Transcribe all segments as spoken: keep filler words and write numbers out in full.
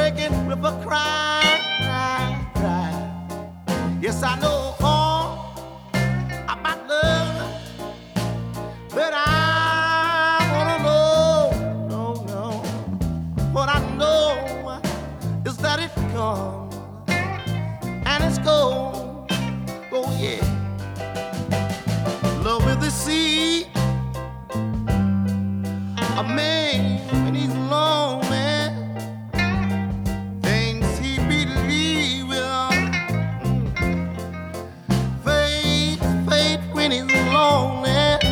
breaking with a cry, cry, cry. Yes, I know all about love, but I wanna know, no, no. What I know is that it comes and it's goes, oh yeah. Love is the sea, a man when he's lonely, things he believe will. Faith, faith when he's lonely.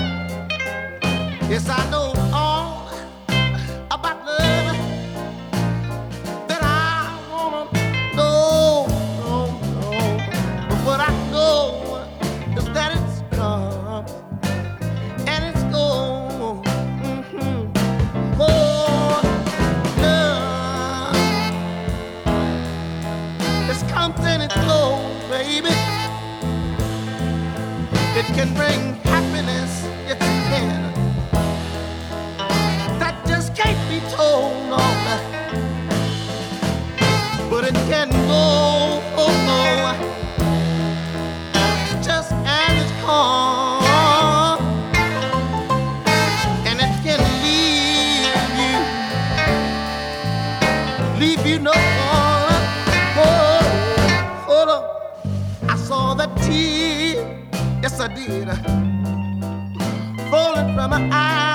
Yes, I know all about love that I wanna know, no, no. But what I know is that it's come and it's gone. Mm-hmm. Oh, love, it's comes and it goes, baby. It can bring happiness, yes it can. That just can't be told, no. But it can go, oh, oh, just as it's come, and it can leave you, leave you no more. Oh, hold on, I saw that tear, yes I did, falling from my eyes.